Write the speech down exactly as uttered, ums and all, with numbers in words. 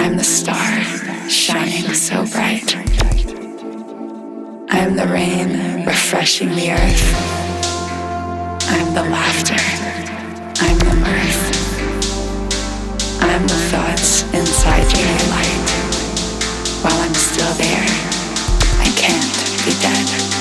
I'm the star shining so bright. I'm the rain refreshing the earth. I'm the laughter. I'm the mirth. I'm the thoughts inside your light. While I'm still there, I can't be dead.